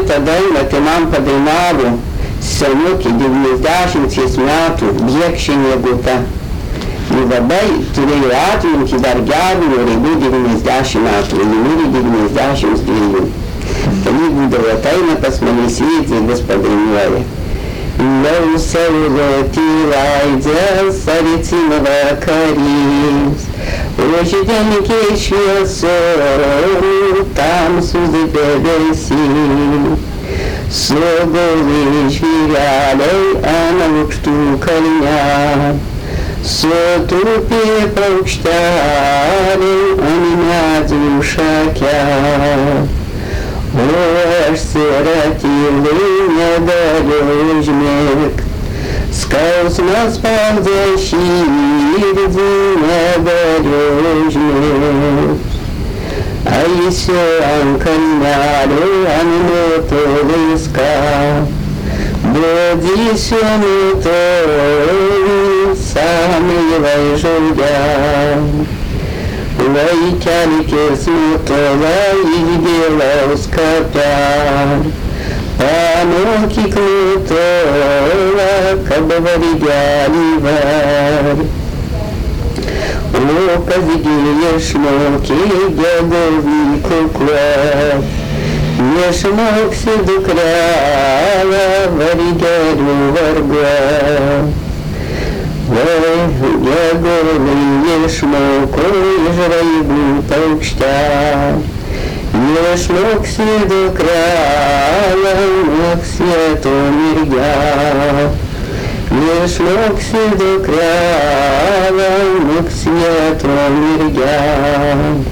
šitą dainą tai man padainavo senukė 90 metų, Biekšienė Guta. Ir labai turėjo atmintį dar gerų, reikia 90 metų, ir mirė 92. Tai būdavo ateina pas mane svyti ir vis padainuoja. Jau saulėtį laidės aricina vakarys, uždengia šviesų tamsus debesys. Sugulė žvyreliai ant aukštų kalnelių, sutūpė paukšteliai ant medžių šakelių. O aš tyliai negaliu užmigt, skausmas spaudžia širdį, negaliu užmigt. Eisiu ant kalnelių, ant nutoluska, budysiu nutolį samylai žaudelį. Vaikelkis nutola į gilaus kapelį, pamokyk nutola, kad vargelį var. O kasgi išmokė gedovį kuklą, neišmoksi dukrelę vargelių vargą. Gedovai išmoko iš raibų paukštelį, neišmoksi dukrelę, moksėto mirgelį. Neišmoksi dukrelę, moksėto mirgelį.